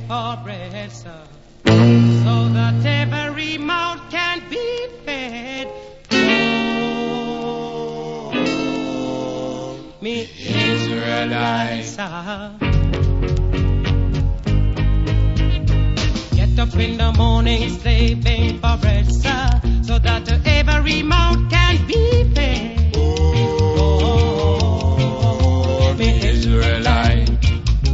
for bread, sir, so that every mouth can be fed. Oh, me Israelites, get up in the morning slaving for bread, sir, so that